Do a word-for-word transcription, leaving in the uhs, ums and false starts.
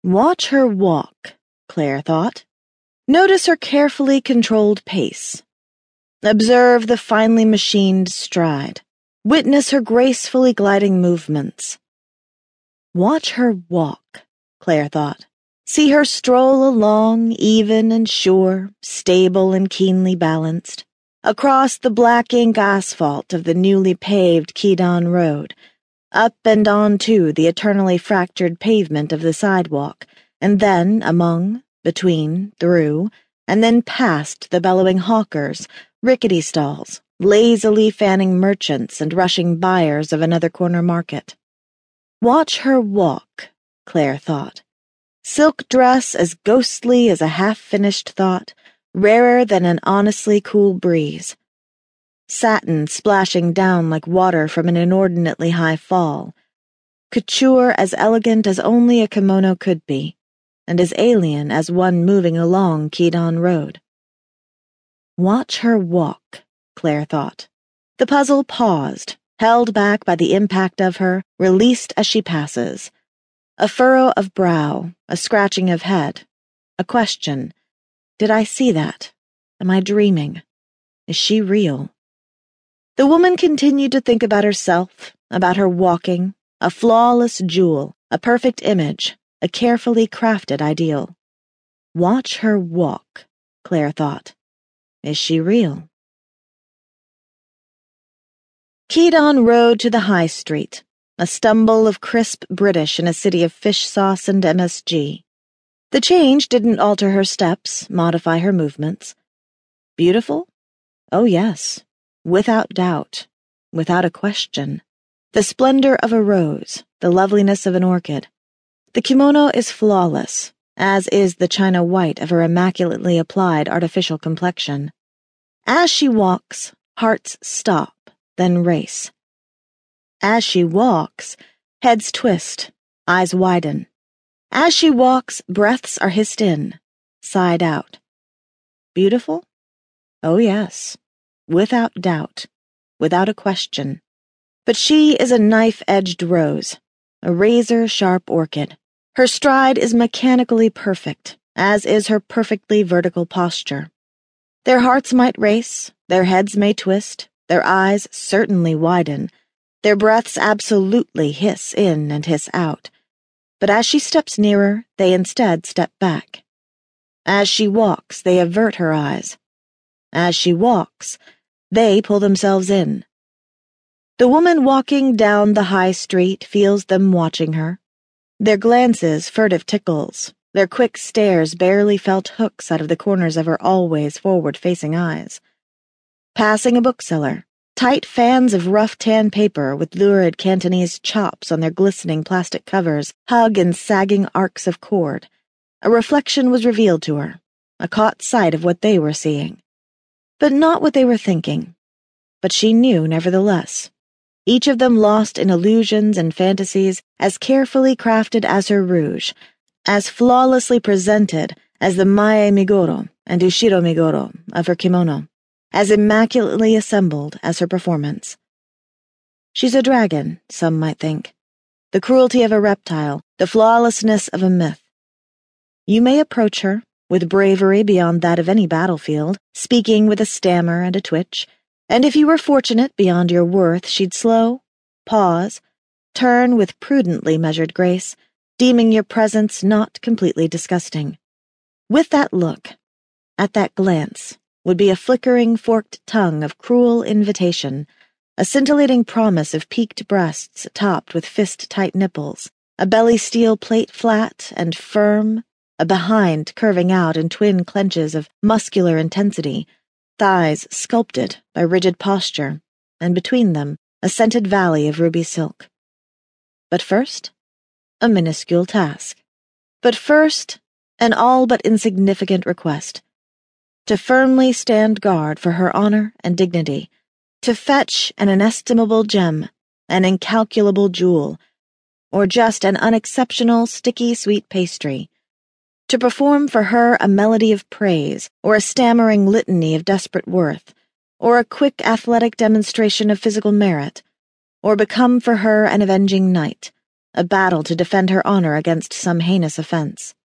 Watch her walk, Claire thought. Notice her carefully controlled pace. Observe the finely machined stride. Witness her gracefully gliding movements. Watch her walk, Claire thought. See her stroll along, even and sure, stable and keenly balanced, across the black ink asphalt of the newly paved Qidan Road, up and on to the eternally fractured pavement of the sidewalk, and then among, between, through, and then past the bellowing hawkers, rickety stalls, lazily fanning merchants and rushing buyers of another corner market. Watch her walk, Claire thought. Silk dress as ghostly as a half-finished thought, rarer than an honestly cool breeze. Satin splashing down like water from an inordinately high fall. Couture as elegant as only a kimono could be, and as alien as one moving along Qidan Road. Watch her walk, Claire thought. The puzzle paused, held back by the impact of her, released as she passes. A furrow of brow, a scratching of head, a question. Did I see that? Am I dreaming? Is she real? The woman continued to think about herself, about her walking, a flawless jewel, a perfect image, a carefully crafted ideal. Watch her walk, Claire thought. Is she real? Qidan rode to the high street, a stumble of crisp British in a city of fish sauce and M S G. The change didn't alter her steps, modify her movements. Beautiful? Oh, yes. Without doubt. Without a question. The splendor of a rose, the loveliness of an orchid. The kimono is flawless, as is the china white of her immaculately applied artificial complexion. As she walks, hearts stop, then race. As she walks, heads twist, eyes widen. As she walks, breaths are hissed in, sighed out. Beautiful? Oh, yes. Without doubt. Without a question. But she is a knife-edged rose, a razor-sharp orchid. Her stride is mechanically perfect, as is her perfectly vertical posture. Their hearts might race, their heads may twist, their eyes certainly widen, their breaths absolutely hiss in and hiss out. But as she steps nearer, they instead step back. As she walks, they avert her eyes. As she walks, they pull themselves in. The woman walking down the high street feels them watching her. Their glances furtive tickles, their quick stares barely felt hooks out of the corners of her always forward-facing eyes. Passing a bookseller, tight fans of rough tan paper with lurid Cantonese chops on their glistening plastic covers hug in sagging arcs of cord. A reflection was revealed to her, a caught sight of what they were seeing. But not what they were thinking. But she knew nevertheless. Each of them lost in illusions and fantasies as carefully crafted as her rouge, as flawlessly presented as the Mae Migoro and Ushiro Migoro of her kimono, as immaculately assembled as her performance. She's a dragon, some might think. The cruelty of a reptile, the flawlessness of a myth. You may approach her, with bravery beyond that of any battlefield, speaking with a stammer and a twitch, and if you were fortunate beyond your worth, she'd slow, pause, turn with prudently measured grace, deeming your presence not completely disgusting. With that look, at that glance, would be a flickering forked tongue of cruel invitation, a scintillating promise of peaked breasts topped with fist-tight nipples, a belly steel plate flat and firm, a behind curving out in twin clenches of muscular intensity, thighs sculpted by rigid posture, and between them a scented valley of ruby silk. But first, a minuscule task. But first, an all but insignificant request. To firmly stand guard for her honor and dignity, to fetch an inestimable gem, an incalculable jewel, or just an unexceptional sticky sweet pastry, to perform for her a melody of praise, or a stammering litany of desperate worth, or a quick athletic demonstration of physical merit, or become for her an avenging knight, a battle to defend her honor against some heinous offense.